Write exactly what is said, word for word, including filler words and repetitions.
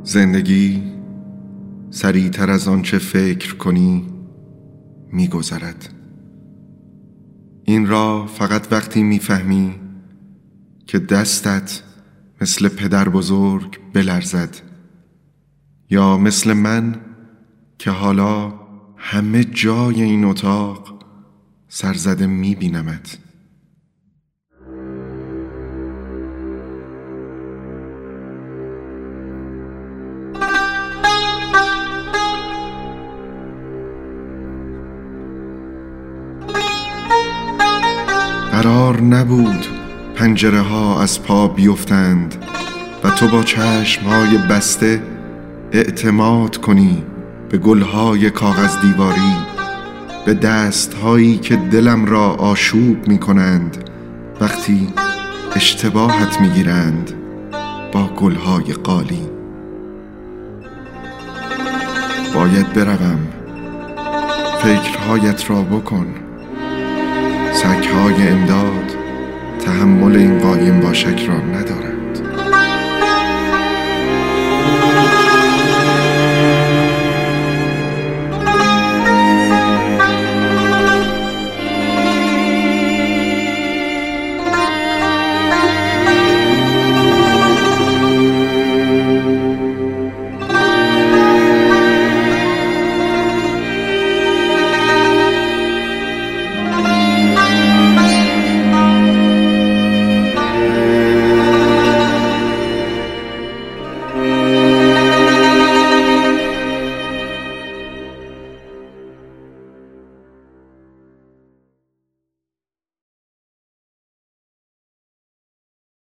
زندگی سریعتر از آنچه فکر کنی می‌گذرد. این را فقط وقتی می‌فهمی که دستت مثل پدر بزرگ بلرزد، یا مثل من که حالا همه جای این اتاق سرزده می‌بینمت. قرار نبود پنجره ها از پا بیفتند و تو با چشم های بسته اعتماد کنی به گلهای کاغذ دیواری، به دست هایی که دلم را آشوب می کنند وقتی اشتباهت می گیرند با گلهای قالی. باید بروم، فکرهایت را بکن. سگ‌های امداد تحمل این قایم باشک را ندارند. Thank you.